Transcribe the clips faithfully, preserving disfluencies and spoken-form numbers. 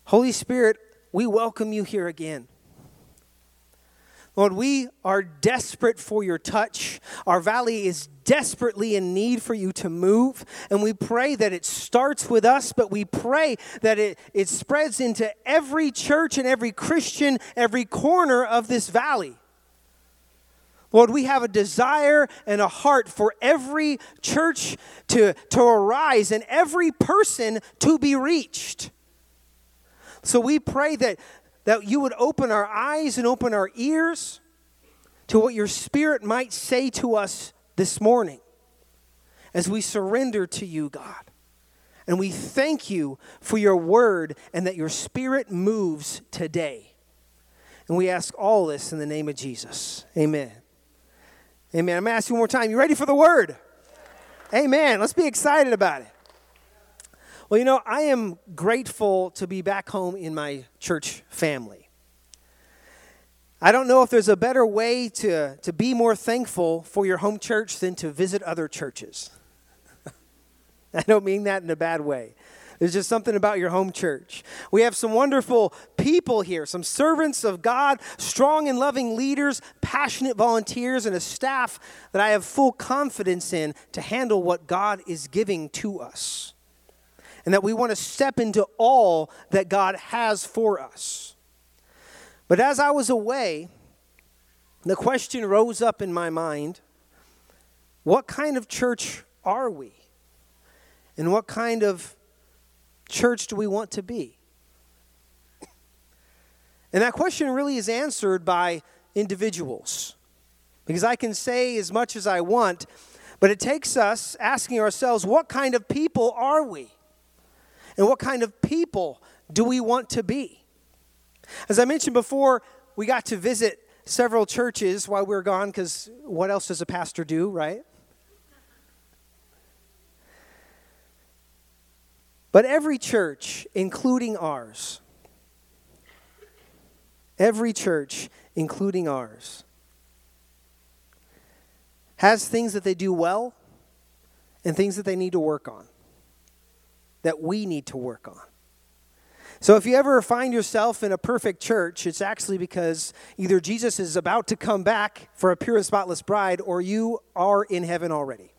Holy Spirit, we welcome you here again. Lord, we are desperate for your touch. Our valley is desperately in need for you to move. And we pray that it starts with us, but we pray that it, it spreads into every church and every Christian, every corner of this valley. Lord, we have a desire and a heart for every church to, to arise and every person to be reached. So we pray that that you would open our eyes and open our ears to what your Spirit might say to us this morning as we surrender to you, God. And we thank you for your word and that your Spirit moves today. And we ask all this in the name of Jesus. Amen. Amen. I'm going to ask you one more time. You ready for the word? Amen. Let's be excited about it. Well, you know, I am grateful to be back home in my church family. I don't know if there's a better way to, to be more thankful for your home church than to visit other churches. I don't mean that in a bad way. There's just something about your home church. We have some wonderful people here, some servants of God, strong and loving leaders, passionate volunteers, and a staff that I have full confidence in to handle what God is giving to us. And that we want to step into all that God has for us. But as I was away, the question rose up in my mind, what kind of church are we? And what kind of church do we want to be? And that question really is answered by individuals. Because I can say as much as I want, but it takes us asking ourselves, what kind of people are we? And what kind of people do we want to be? As I mentioned before, we got to visit several churches while we were gone, because what else does a pastor do, right? But every church, including ours, every church, including ours, has things that they do well and things that they need to work on, that we need to work on. So if you ever find yourself in a perfect church, it's actually because either Jesus is about to come back for a pure and spotless bride, or you are in heaven already.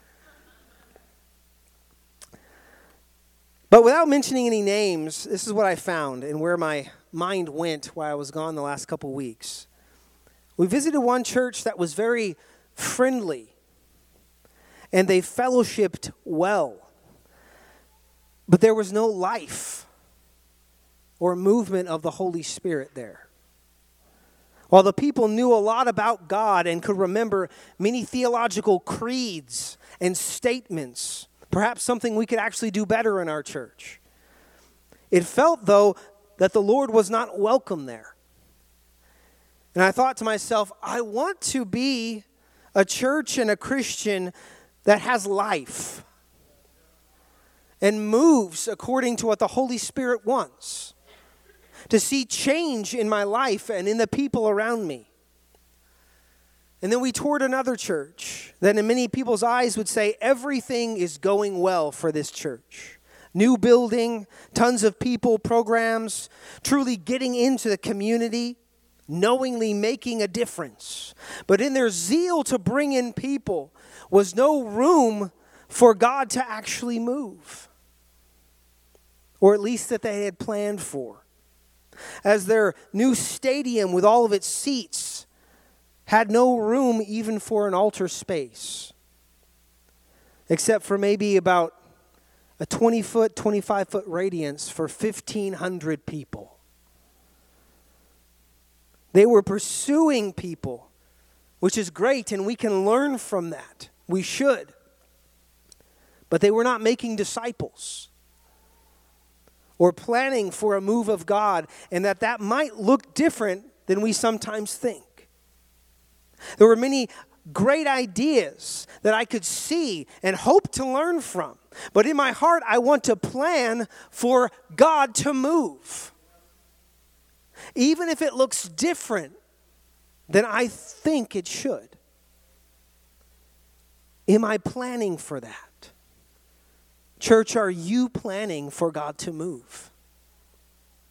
But without mentioning any names, this is what I found and where my mind went while I was gone the last couple weeks. We visited one church that was very friendly, and they fellowshipped well. But there was no life or movement of the Holy Spirit there. While the people knew a lot about God and could remember many theological creeds and statements, perhaps something we could actually do better in our church, it felt, though, that the Lord was not welcome there. And I thought to myself, I want to be a church and a Christian that has life and moves according to what the Holy Spirit wants, to see change in my life and in the people around me. And then we toured another church that in many people's eyes would say everything is going well for this church. New building, tons of people, programs, truly getting into the community, knowingly making a difference. But in their zeal to bring in people was no room for God to actually move, or at least that they had planned for. As their new stadium with all of its seats had no room even for an altar space, except for maybe about a twenty-foot, twenty-five-foot radius for fifteen hundred people. They were pursuing people, which is great, and we can learn from that. We should. But they were not making disciples or planning for a move of God, and that that might look different than we sometimes think. There were many great ideas that I could see and hope to learn from, but in my heart, I want to plan for God to move. Even if it looks different than I think it should. Am I planning for that? Church, are you planning for God to move?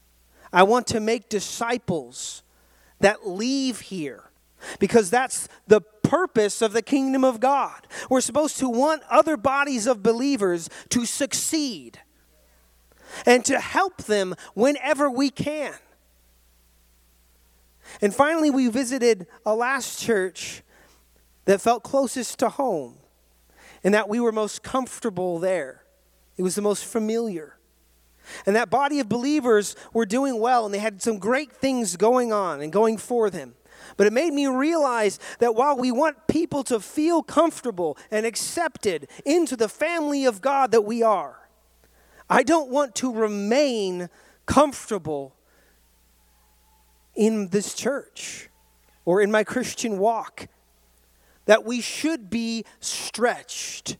I want to make disciples that leave here, because that's the purpose of the kingdom of God. We're supposed to want other bodies of believers to succeed and to help them whenever we can. And finally, we visited a last church that felt closest to home and that we were most comfortable there. It was the most familiar. And that body of believers were doing well, and they had some great things going on and going for them. But it made me realize that while we want people to feel comfortable and accepted into the family of God that we are, I don't want to remain comfortable in this church or in my Christian walk, that we should be stretched.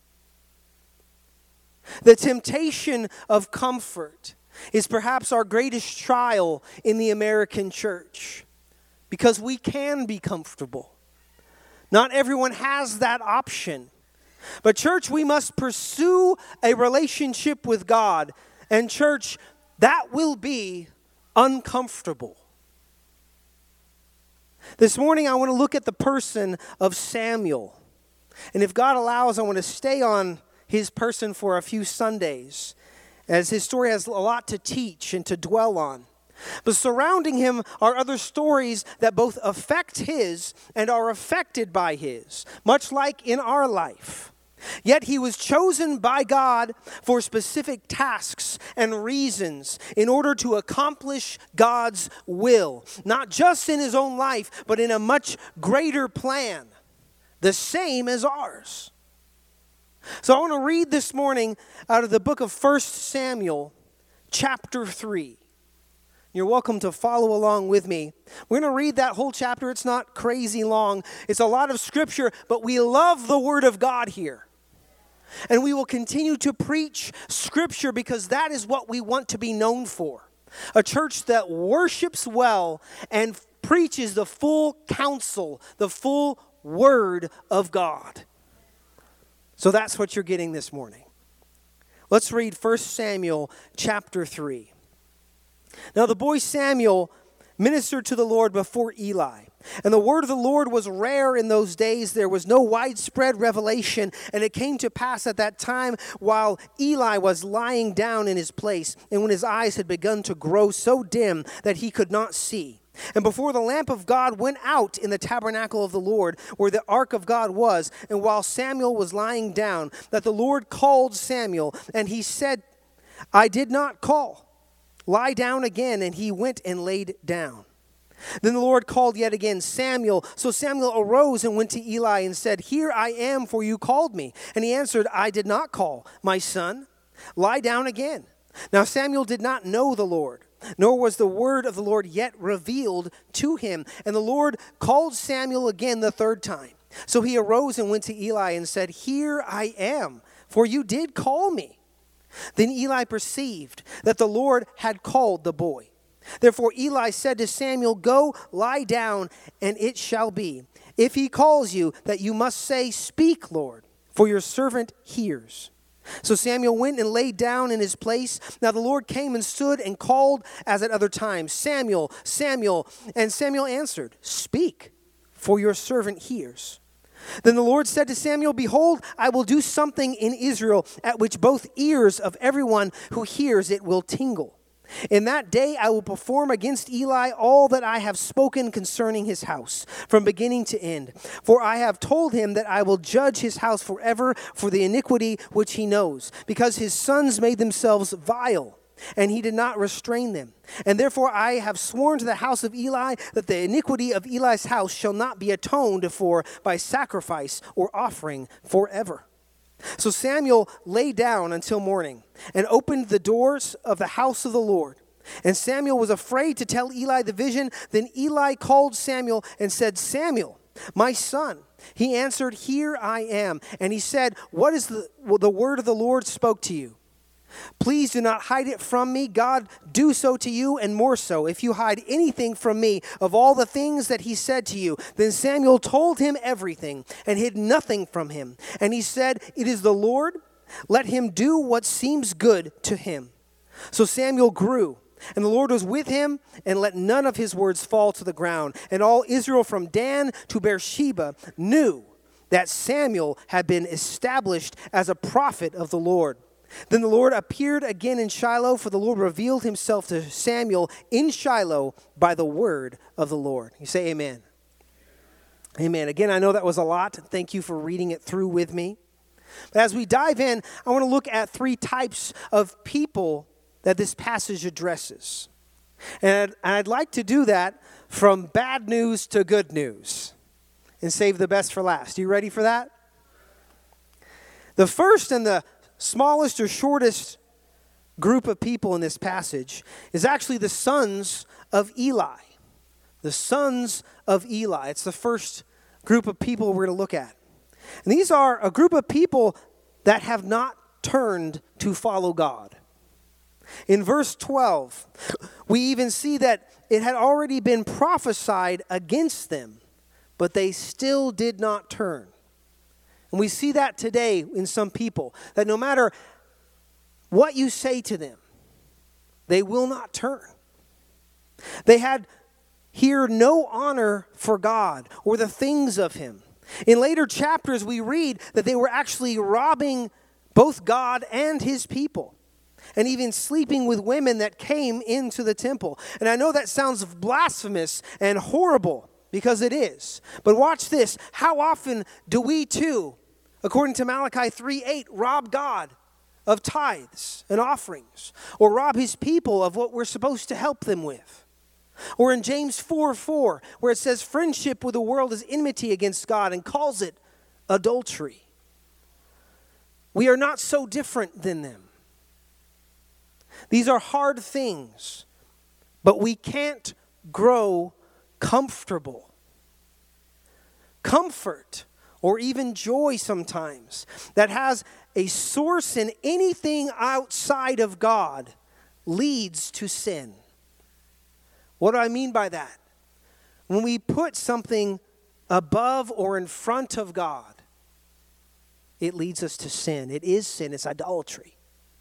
The temptation of comfort is perhaps our greatest trial in the American church, because we can be comfortable. Not everyone has that option. But church, we must pursue a relationship with God. And church, that will be uncomfortable. This morning, I want to look at the person of Samuel. And if God allows, I want to stay on his person for a few Sundays, as his story has a lot to teach and to dwell on. But surrounding him are other stories that both affect his and are affected by his, much like in our life. Yet he was chosen by God for specific tasks and reasons in order to accomplish God's will, not just in his own life, but in a much greater plan, the same as ours. So I want to read this morning out of the book of First Samuel, chapter three. You're welcome to follow along with me. We're going to read that whole chapter. It's not crazy long. It's a lot of scripture, but we love the word of God here. And we will continue to preach scripture because that is what we want to be known for. A church that worships well and preaches the full counsel, the full word of God. So that's what you're getting this morning. Let's read First Samuel chapter three. Now the boy Samuel ministered to the Lord before Eli. And the word of the Lord was rare in those days. There was no widespread revelation. And it came to pass at that time, while Eli was lying down in his place, and when his eyes had begun to grow so dim that he could not see, and before the lamp of God went out in the tabernacle of the Lord, where the ark of God was, and while Samuel was lying down, that the Lord called Samuel, and he said, I did not call. Lie down again. And he went and laid down. Then the Lord called yet again, Samuel. So Samuel arose and went to Eli and said, Here I am, for you called me. And he answered, I did not call, my son. Lie down again. Now Samuel did not know the Lord, nor was the word of the Lord yet revealed to him. And the Lord called Samuel again the third time. So he arose and went to Eli and said, Here I am, for you did call me. Then Eli perceived that the Lord had called the boy. Therefore Eli said to Samuel, Go, lie down, and it shall be, if he calls you, that you must say, Speak, Lord, for your servant hears. So Samuel went and lay down in his place. Now the Lord came and stood and called as at other times, Samuel, Samuel. And Samuel answered, Speak, for your servant hears. Then the Lord said to Samuel, Behold, I will do something in Israel at which both ears of everyone who hears it will tingle. In that day I will perform against Eli all that I have spoken concerning his house, from beginning to end. For I have told him that I will judge his house forever for the iniquity which he knows, because his sons made themselves vile, and he did not restrain them. And therefore I have sworn to the house of Eli that the iniquity of Eli's house shall not be atoned for by sacrifice or offering forever. So Samuel lay down until morning and opened the doors of the house of the Lord. And Samuel was afraid to tell Eli the vision. Then Eli called Samuel and said, Samuel, my son. He answered, Here I am. And he said, What is the, well, the word of the Lord spoke to you? Please do not hide it from me. God do so to you, and more so, if you hide anything from me of all the things that he said to you. Then Samuel told him everything and hid nothing from him. And he said, It is the Lord. Let him do what seems good to him. So Samuel grew, And the Lord was with him, and let none of his words fall to the ground. And all Israel from Dan to Beersheba knew that Samuel had been established as a prophet of the Lord. Then the Lord appeared again in Shiloh, for the Lord revealed himself to Samuel in Shiloh by the word of the Lord. You say amen. Amen. Again, I know that was a lot. Thank you for reading it through with me. But as we dive in, I want to look at three types of people that this passage addresses. And I'd like to do that from bad news to good news and save the best for last. You ready for that? The first and the smallest or shortest group of people in this passage is actually the sons of Eli. The sons of Eli. It's the first group of people we're going to look at. And these are a group of people that have not turned to follow God. In verse twelve, we even see that it had already been prophesied against them, but they still did not turn. And we see that today in some people, that no matter what you say to them, they will not turn. They had here no honor for God or the things of him. In later chapters, we read that they were actually robbing both God and his people, and even sleeping with women that came into the temple. And I know that sounds blasphemous and horrible, because it is. But watch this. How often do we too, according to Malachi three eight, rob God of tithes and offerings, or rob his people of what we're supposed to help them with? Or in James four four, where it says, friendship with the world is enmity against God, and calls it adultery. We are not so different than them. These are hard things, but we can't grow comfortable. Comfort, or even joy sometimes, that has a source in anything outside of God, leads to sin. What do I mean by that? When we put something above or in front of God, it leads us to sin. It is sin. It's idolatry.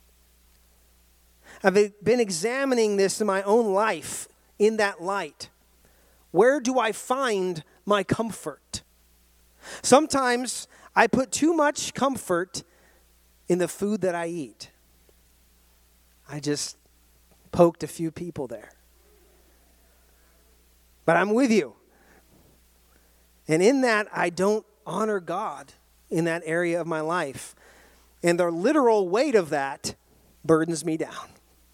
I've been examining this in my own life in that light. Where do I find my comfort? Sometimes I put too much comfort in the food that I eat. I just poked a few people there. But I'm with you. And in that, I don't honor God in that area of my life. And the literal weight of that burdens me down.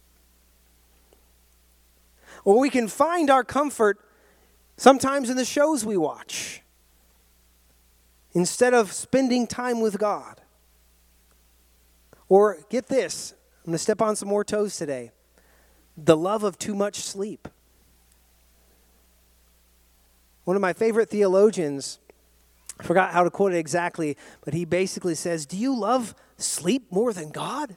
Or we can find our comfort sometimes in the shows we watch, instead of spending time with God. Or get this, I'm going to step on some more toes today. The love of too much sleep. One of my favorite theologians, I forgot how to quote it exactly, but he basically says, do you love sleep more than God?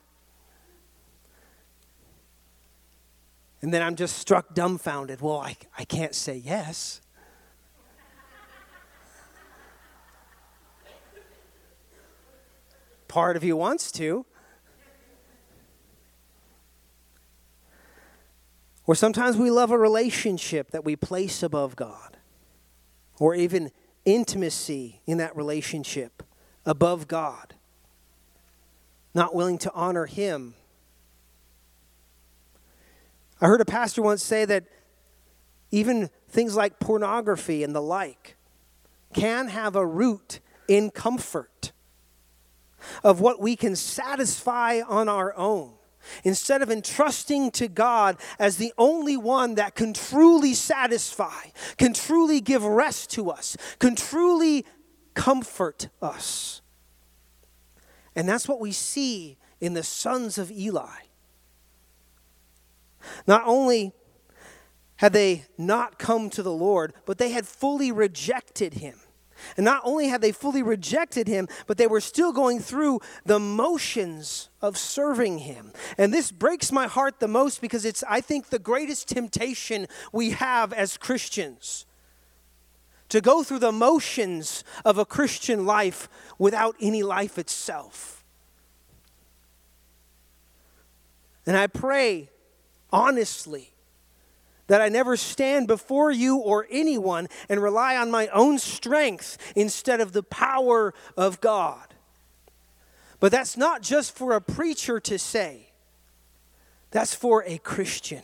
And then I'm just struck dumbfounded. Well, I, I can't say yes. Part of you wants to. Or sometimes we love a relationship that we place above God, or even intimacy in that relationship above God, not willing to honor him. I heard a pastor once say that even things like pornography and the like can have a root in comfort of what we can satisfy on our own, instead of entrusting to God as the only one that can truly satisfy, can truly give rest to us, can truly comfort us. And that's what we see in the sons of Eli. Not only had they not come to the Lord, but they had fully rejected him. And not only had they fully rejected him, but they were still going through the motions of serving him. And this breaks my heart the most, because it's, I think, the greatest temptation we have as Christians. To go through the motions of a Christian life without any life itself. And I pray honestly. That I never stand before you or anyone and rely on my own strength instead of the power of God. But that's not just for a preacher to say. That's for a Christian.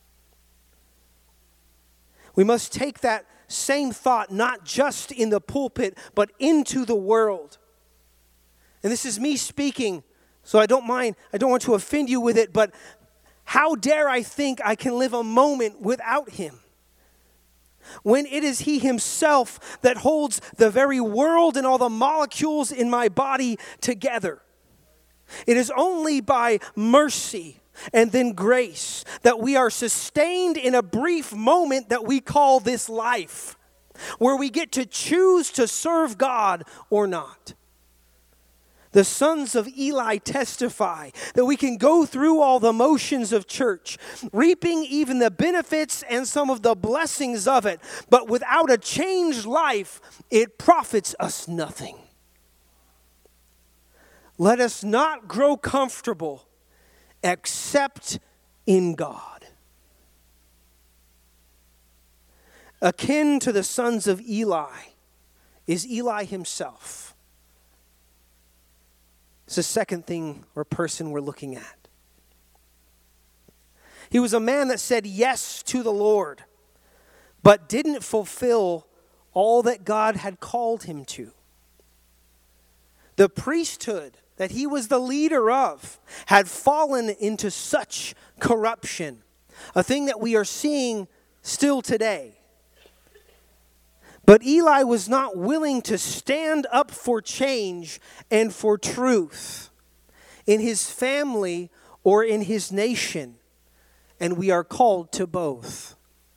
We must take that same thought not just in the pulpit, but into the world. And this is me speaking, so I don't mind, I don't want to offend you with it, but how dare I think I can live a moment without him? When it is he himself that holds the very world and all the molecules in my body together. It is only by mercy and then grace that we are sustained in a brief moment that we call this life, where we get to choose to serve God or not. The sons of Eli testify that we can go through all the motions of church, reaping even the benefits and some of the blessings of it, but without a changed life, it profits us nothing. Let us not grow comfortable except in God. Akin to the sons of Eli is Eli himself. It's the second thing or person we're looking at. He was a man that said yes to the Lord, but didn't fulfill all that God had called him to. The priesthood that he was the leader of had fallen into such corruption, a thing that we are seeing still today. But Eli was not willing to stand up for change and for truth in his family or in his nation, and we are called to both.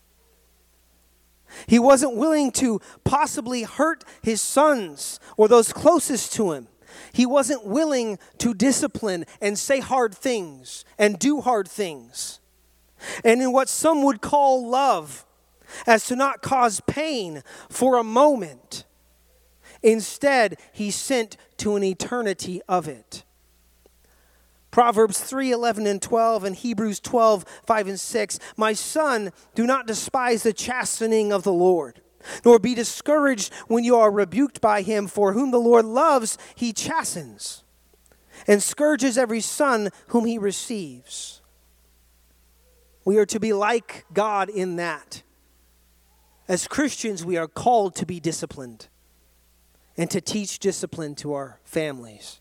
He wasn't willing to possibly hurt his sons or those closest to him. He wasn't willing to discipline and say hard things and do hard things. And in what some would call love, as to not cause pain for a moment. Instead, he sent to an eternity of it. Proverbs three, eleven and twelve and Hebrews twelve, five and six. My son, do not despise the chastening of the Lord, nor be discouraged when you are rebuked by him, for whom the Lord loves, he chastens, and scourges every son whom he receives. We are to be like God in that. As Christians, we are called to be disciplined and to teach discipline to our families.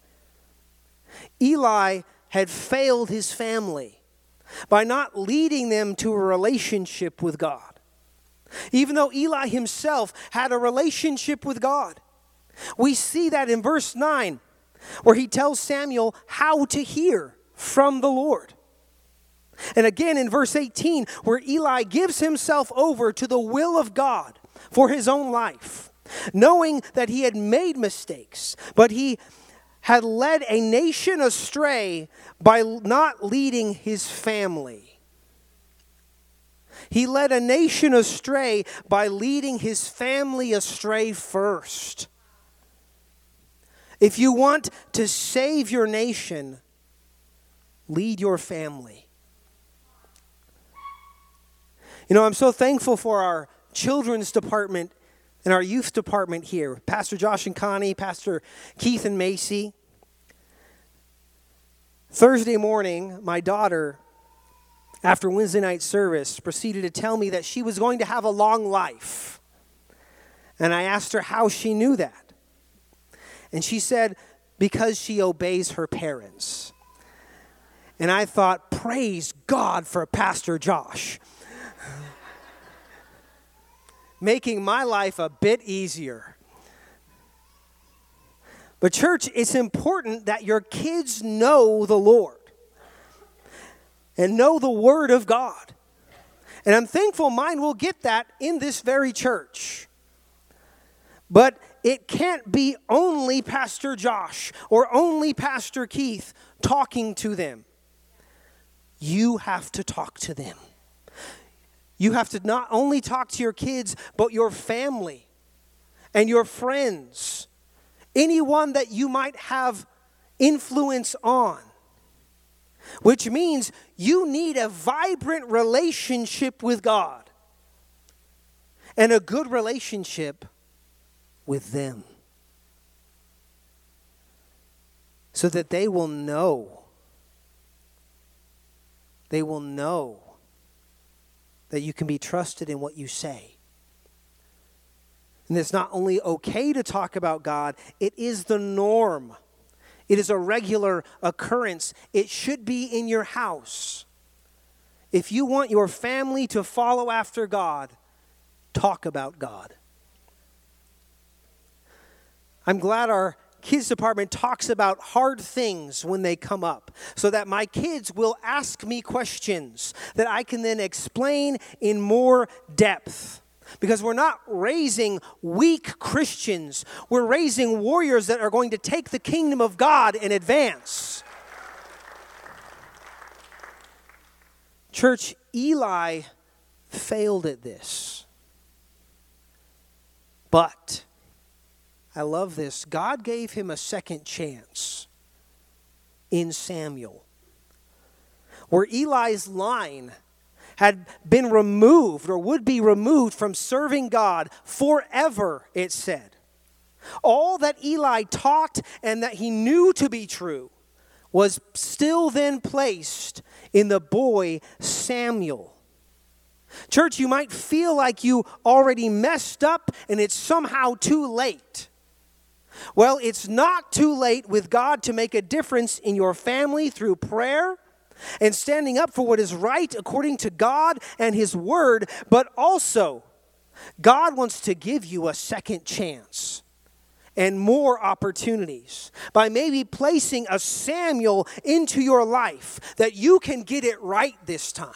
Eli had failed his family by not leading them to a relationship with God. Even though Eli himself had a relationship with God. We see that in verse nine, where he tells Samuel how to hear from the Lord. And again in verse eighteen, where Eli gives himself over to the will of God for his own life, knowing that he had made mistakes, but he had led a nation astray by not leading his family. He led a nation astray by leading his family astray first. If you want to save your nation, lead your family. You know, I'm so thankful for our children's department and our youth department here. Pastor Josh and Connie, Pastor Keith and Macy. Thursday morning, my daughter, after Wednesday night service, proceeded to tell me that she was going to have a long life. And I asked her how she knew that. And she said, because she obeys her parents. And I thought, praise God for Pastor Josh. Making my life a bit easier. But church, it's important that your kids know the Lord and know the Word of God. And I'm thankful mine will get that in this very church. But it can't be only Pastor Josh or only Pastor Keith talking to them. You have to talk to them. You have to not only talk to your kids, but your family and your friends. Anyone that you might have influence on. which means you need a vibrant relationship with God and a good relationship with them so that they will know, they will know that you can be trusted in what you say. And it's not only okay to talk about God, it is the norm. It is a regular occurrence. It should be in your house. If you want your family to follow after God, talk about God. I'm glad our kids department talks about hard things when they come up, so that my kids will ask me questions that I can then explain in more depth. Because we're not raising weak Christians. We're raising warriors that are going to take the kingdom of God and advance. Church, Eli failed at this. But, I love this, God gave him a second chance in Samuel, where Eli's line had been removed or would be removed from serving God forever, it said. All that Eli taught and that he knew to be true was still then placed in the boy Samuel. Church, you might feel like you already messed up and it's somehow too late. Well, it's not too late with God to make a difference in your family through prayer and standing up for what is right according to God and His Word, but also God wants to give you a second chance and more opportunities by maybe placing a Samuel into your life that you can get it right this time.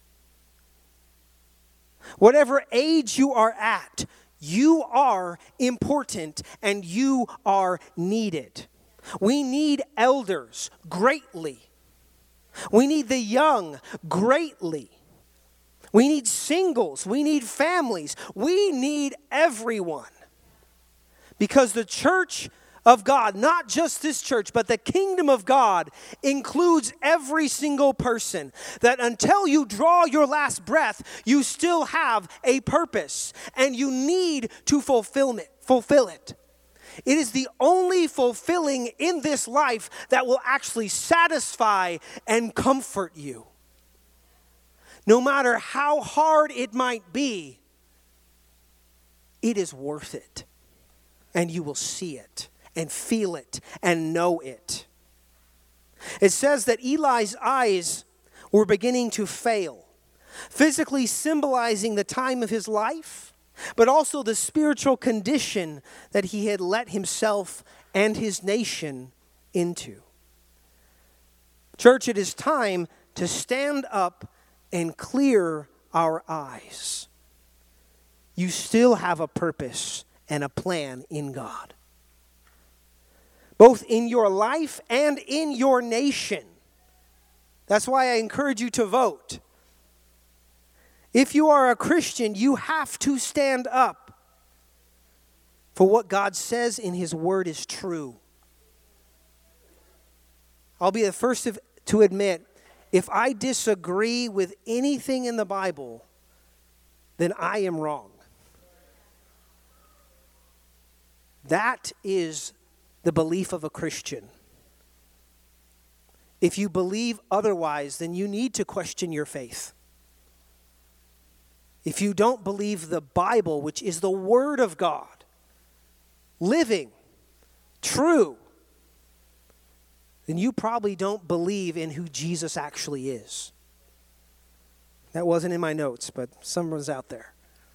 Whatever age you are at, you are important and you are needed. We need elders greatly. We need the young greatly. We need singles. We need families. We need everyone. Because the church of God, not just this church, but the kingdom of God includes every single person. That until you draw your last breath, you still have a purpose. And you need to fulfill it. Fulfill it. It is the only fulfilling in this life that will actually satisfy and comfort you. No matter how hard it might be, it is worth it. And you will see it and feel it and know it. It says that Eli's eyes were beginning to fail, physically symbolizing the time of his life, but also the spiritual condition that he had let himself and his nation into. Church, it is time to stand up and clear our eyes. You still have a purpose and a plan in God, both in your life and in your nation. That's why I encourage you to vote. If you are a Christian, you have to stand up for what God says in His Word is true. I'll be the first to admit, if I disagree with anything in the Bible, then I am wrong. That is the belief of a Christian. If you believe otherwise, then you need to question your faith. If you don't believe the Bible, which is the Word of God, living, true, then you probably don't believe in who Jesus actually is. That wasn't in my notes, but someone's out there.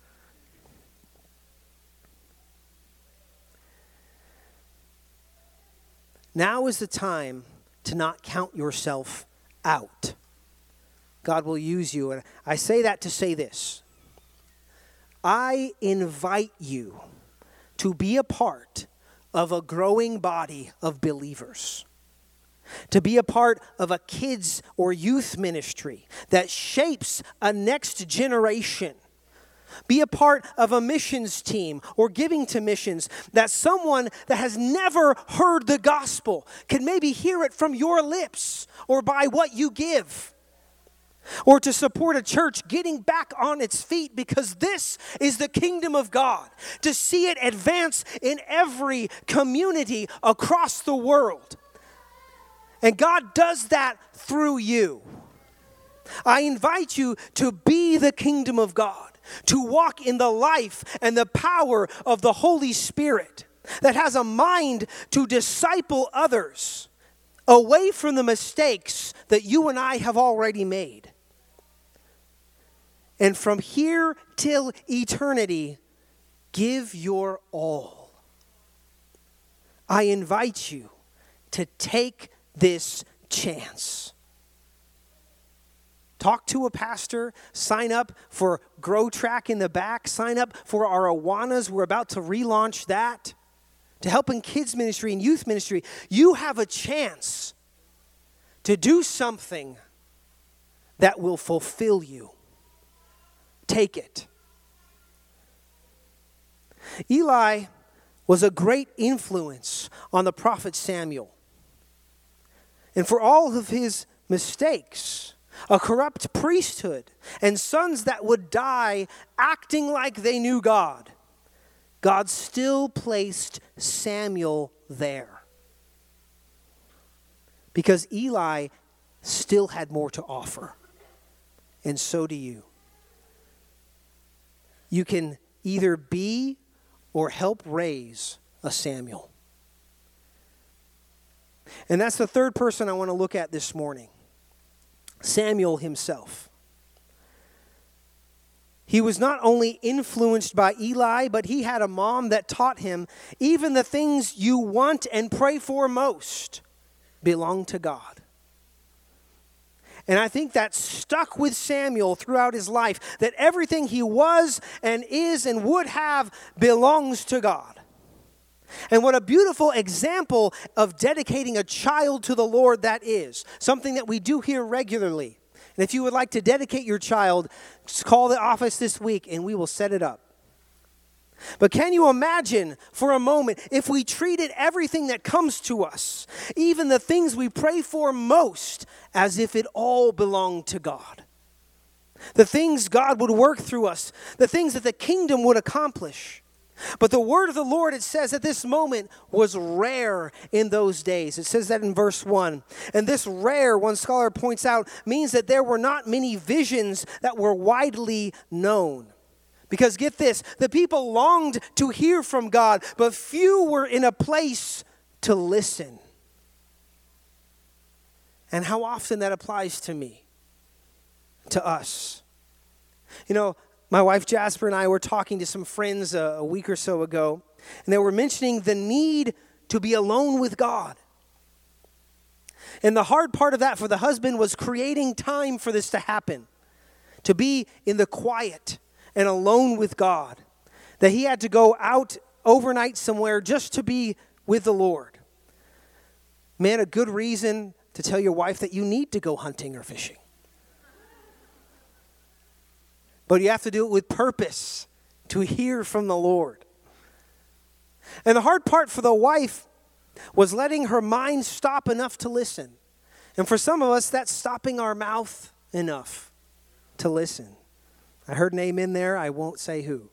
Now is the time to not count yourself out. God will use you. And I say that to say this. I invite you to be a part of a growing body of believers, to be a part of a kids or youth ministry that shapes a next generation Be a part of a missions team or giving to missions, that someone that has never heard the gospel can maybe hear it from your lips or by what you give. Or to support a church getting back on its feet, because this is the kingdom of God. To see it advance in every community across the world. And God does that through you. I invite you to be the kingdom of God, to walk in the life and the power of the Holy Spirit that has a mind to disciple others away from the mistakes that you and I have already made. And from here till eternity, give your all. I invite you to take this chance. Talk to a pastor, sign up for Grow Track in the back, sign up for our Awanas. We're about to relaunch that. To help in kids ministry and youth ministry, you have a chance to do something that will fulfill you. Take it. Eli was a great influence on the prophet Samuel. And for all of his mistakes, a corrupt priesthood, and sons that would die acting like they knew God, God still placed Samuel there. Because Eli still had more to offer. And so do you. You can either be or help raise a Samuel. And that's the third person I want to look at this morning. Samuel himself. He was not only influenced by Eli, but he had a mom that taught him even the things you want and pray for most belong to God. And I think that stuck with Samuel throughout his life, that everything he was and is and would have belongs to God. And what a beautiful example of dedicating a child to the Lord that is. Something that we do here regularly. And if you would like to dedicate your child, just call the office this week and we will set it up. But can you imagine for a moment if we treated everything that comes to us, even the things we pray for most, as if it all belonged to God? The things God would work through us, the things that the kingdom would accomplish. But the word of the Lord, it says at this moment, was rare in those days. It says that in verse one. And this rare, one scholar points out, means that there were not many visions that were widely known. Because get this, the people longed to hear from God, but few were in a place to listen. And how often that applies to me, to us. You know, my wife Jasper and I were talking to some friends a, a week or so ago, and they were mentioning the need to be alone with God. And the hard part of that for the husband was creating time for this to happen, to be in the quiet and alone with God, that he had to go out overnight somewhere just to be with the Lord. Man, a good reason to tell your wife that you need to go hunting or fishing. But you have to do it with purpose, to hear from the Lord. And the hard part for the wife was letting her mind stop enough to listen. And for some of us, that's stopping our mouth enough to listen. I heard an amen there. I won't say who.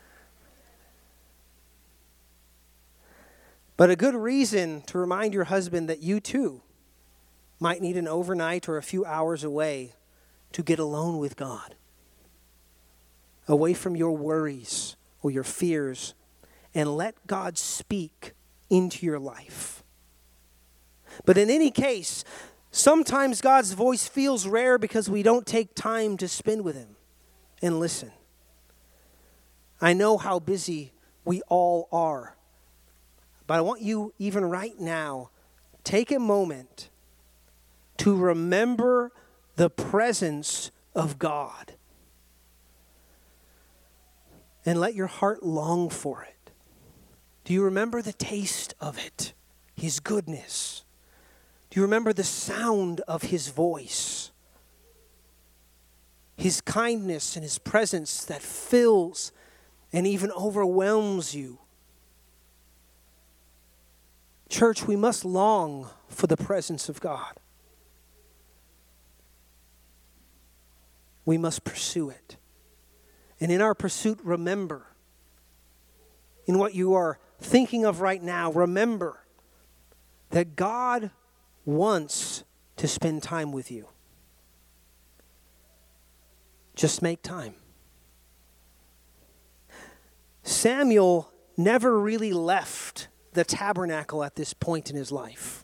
But a good reason to remind your husband that you too might need an overnight or a few hours away to get alone with God. Away from your worries or your fears, and let God speak into your life. But in any case, sometimes God's voice feels rare because we don't take time to spend with him and listen. I know how busy we all are, but I want you, even right now, take a moment to remember the presence of God. And let your heart long for it. Do you remember the taste of it? His goodness. Do you remember the sound of his voice? His kindness and His presence that fills and even overwhelms you. Church, we must long for the presence of God. We must pursue it. And in our pursuit, remember, in what you are thinking of right now, remember that God wants to spend time with you. Just make time. Samuel never really left the tabernacle at this point in his life,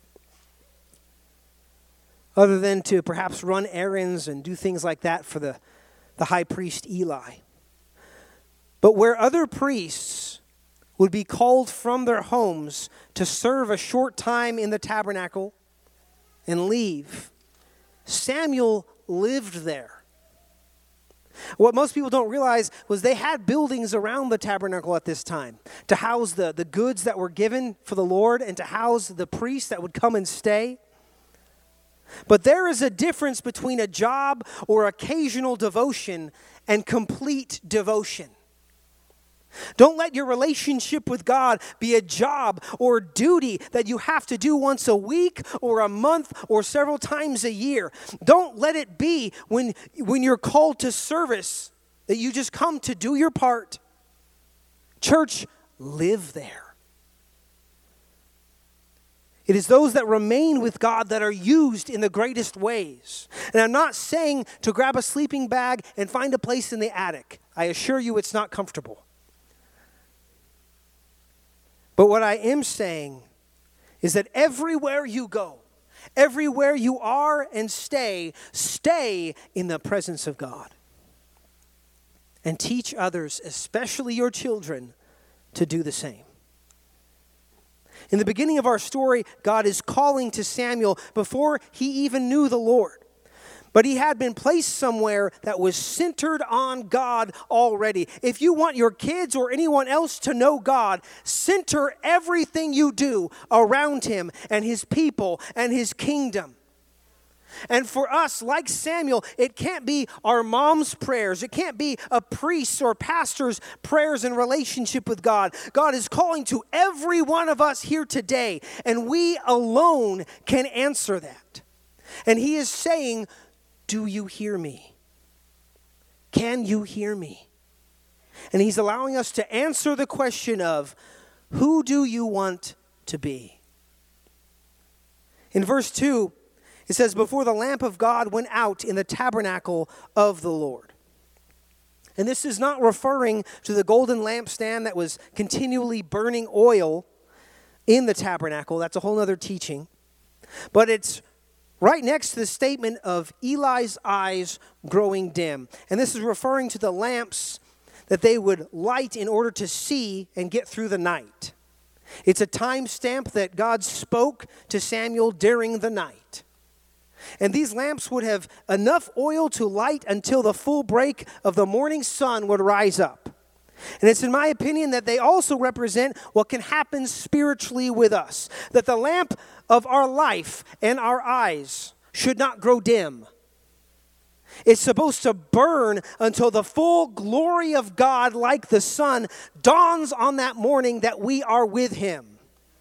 other than to perhaps run errands and do things like that for the, the high priest Eli. But where other priests would be called from their homes to serve a short time in the tabernacle and leave, Samuel lived there. What most people don't realize was they had buildings around the tabernacle at this time to house the, the goods that were given for the Lord and to house the priests that would come and stay. But there is a difference between a job or occasional devotion and complete devotion. Don't let your relationship with God be a job or duty that you have to do once a week or a month or several times a year. Don't let it be when, when you're called to service that you just come to do your part. Church, live there. It is those that remain with God that are used in the greatest ways. And I'm not saying to grab a sleeping bag and find a place in the attic. I assure you it's not comfortable. But what I am saying is that everywhere you go, everywhere you are and stay, stay in the presence of God. And teach others, especially your children, to do the same. In the beginning of our story, God is calling to Samuel before he even knew the Lord. But he had been placed somewhere that was centered on God already. If you want your kids or anyone else to know God, center everything you do around Him and His people and His kingdom. And for us, like Samuel, it can't be our mom's prayers. It can't be a priest's or pastor's prayers in relationship with God. God is calling to every one of us here today, and we alone can answer that. And He is saying, do you hear me? Can you hear me? And He's allowing us to answer the question of, who do you want to be? In verse two, it says, before the lamp of God went out in the tabernacle of the Lord. And this is not referring to the golden lampstand that was continually burning oil in the tabernacle. That's a whole other teaching. But it's right next to the statement of Eli's eyes growing dim. And this is referring to the lamps that they would light in order to see and get through the night. It's a time stamp that God spoke to Samuel during the night. And these lamps would have enough oil to light until the full break of the morning sun would rise up. And it's in my opinion that they also represent what can happen spiritually with us. That the lamp of our life and our eyes should not grow dim. It's supposed to burn until the full glory of God, like the sun, dawns on that morning that we are with Him.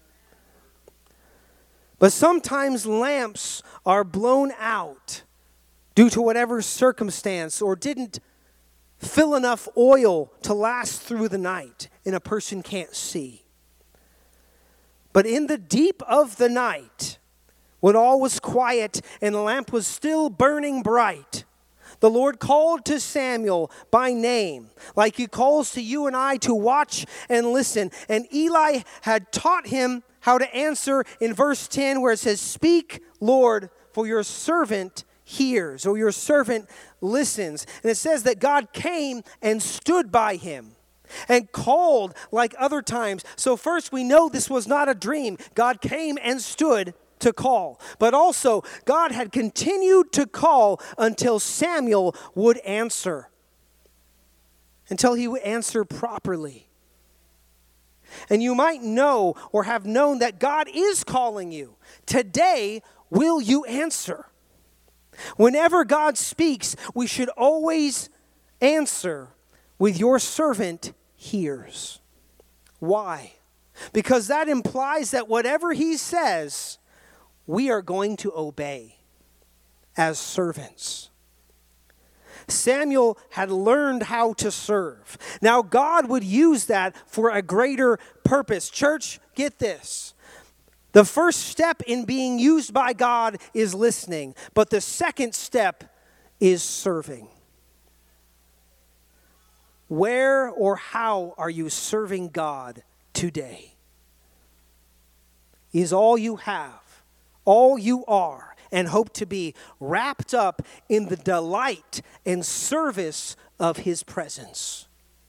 But sometimes lamps are blown out due to whatever circumstance or didn't fill enough oil to last through the night and a person can't see. But in the deep of the night, when all was quiet and the lamp was still burning bright, the Lord called to Samuel by name, like He calls to you and I to watch and listen. And Eli had taught him how to answer in verse ten, where it says, "Speak, Lord, for your servant hears," or your servant listens. And it says that God came and stood by him and called like other times. So first, we know this was not a dream. God came and stood to call. But also, God had continued to call until Samuel would answer. Until he would answer properly. And you might know or have known that God is calling you. Today, will you answer? Whenever God speaks, we should always answer with "Your servant hears." Why? Because that implies that whatever he says, we are going to obey as servants. Samuel had learned how to serve. Now God would use that for a greater purpose. Church, get this. The first step in being used by God is listening, but the second step is serving. Where or how are you serving God today? Is all you have, all you are, and hope to be wrapped up in the delight and service of his presence?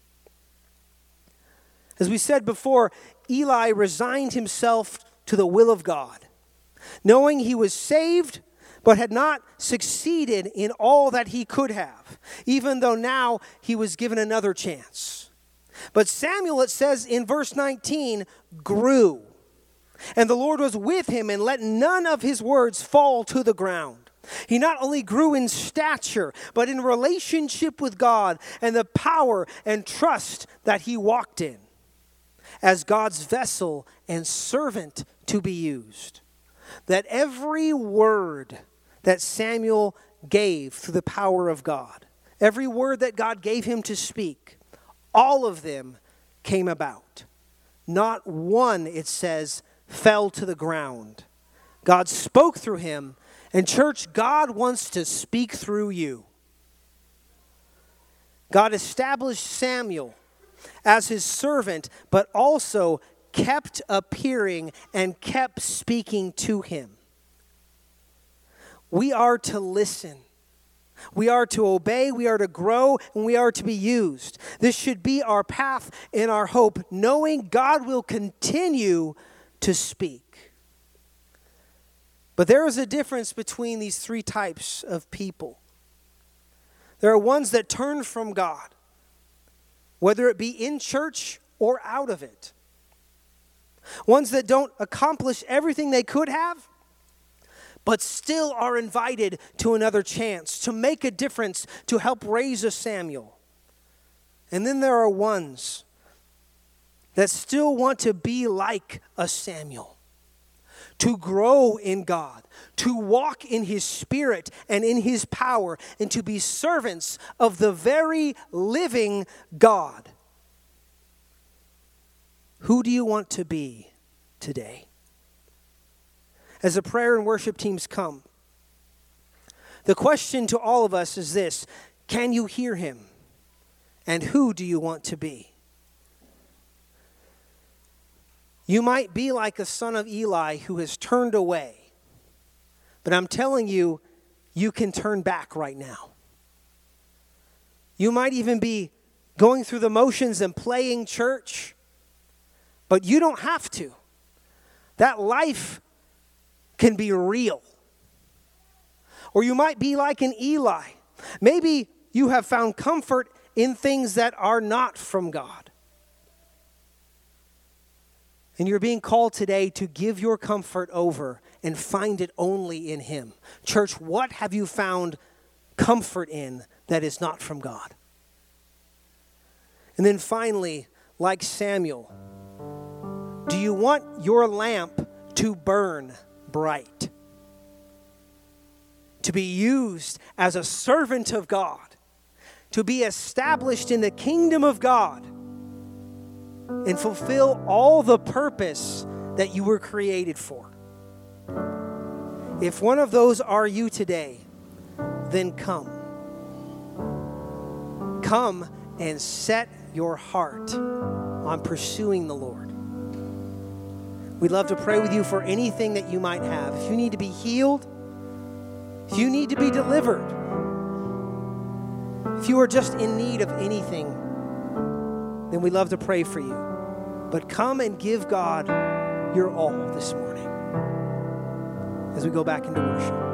As we said before, Eli resigned himself to the will of God, knowing he was saved but had not succeeded in all that he could have, even though now he was given another chance. But Samuel, it says in verse nineteen, grew. And the Lord was with him and let none of his words fall to the ground. He not only grew in stature, but in relationship with God and the power and trust that he walked in as God's vessel and servant to be used. That every word that Samuel gave through the power of God, every word that God gave him to speak, all of them came about. Not one, it says, fell to the ground. God spoke through him, and church, God wants to speak through you. God established Samuel as his servant, but also kept appearing and kept speaking to him. We are to listen. We are to obey, we are to grow, and we are to be used. This should be our path and our hope, knowing God will continue to speak. But there is a difference between these three types of people. There are ones that turn from God, whether it be in church or out of it. Ones that don't accomplish everything they could have, but still are invited to another chance, to make a difference, to help raise a Samuel. And then there are ones that still want to be like a Samuel, to grow in God, to walk in his spirit and in his power, and to be servants of the very living God. Who do you want to be today? As the prayer and worship teams come, the question to all of us is this: can you hear him? And who do you want to be? You might be like a son of Eli who has turned away. But I'm telling you, you can turn back right now. You might even be going through the motions and playing church, but you don't have to. That life can be real. Or you might be like an Eli. Maybe you have found comfort in things that are not from God. And you're being called today to give your comfort over and find it only in him. Church, what have you found comfort in that is not from God? And then finally, like Samuel, do you want your lamp to burn bright? To be used as a servant of God, to be established in the kingdom of God, and fulfill all the purpose that you were created for. If one of those are you today, then come. Come and set your heart on pursuing the Lord. We'd love to pray with you for anything that you might have. If you need to be healed, if you need to be delivered, if you are just in need of anything, then we'd love to pray for you. But come and give God your all this morning as we go back into worship.